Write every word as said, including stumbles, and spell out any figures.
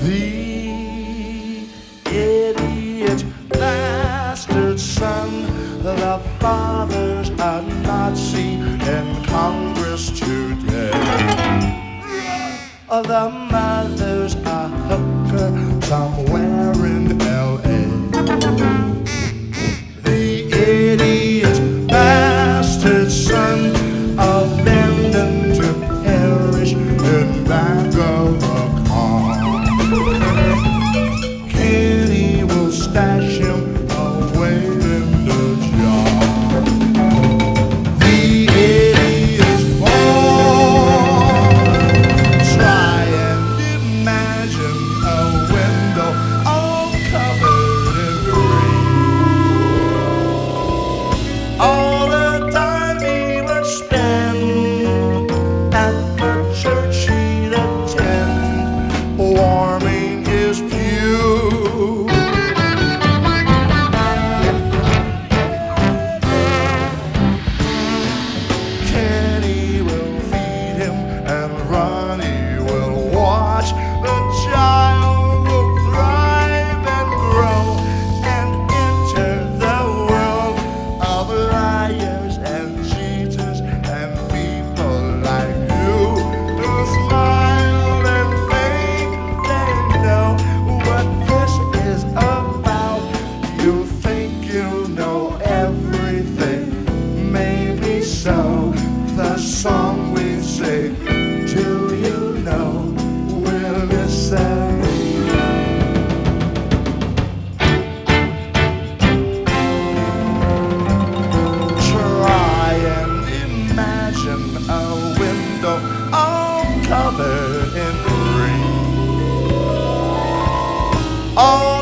The idiot bastard son, the father's a Nazi in Congress today. The mother's a hooker somewhere in L A. The idiot bastard son abandoned to perish in back of a car. Kenny will stash him away in the jar. The idiot's born. Try and imagine a window all covered in green. All the time he would spend at the church he'd attend, warming his pew. Kenny will feed him and Ronnie will watch. The child will thrive and grow and enter the world of liars and cheaters and people like you who smile and think they know what this is about. You think you know everything, maybe so. The song we sing, do you know we're listening? Try and imagine a window all covered in green. All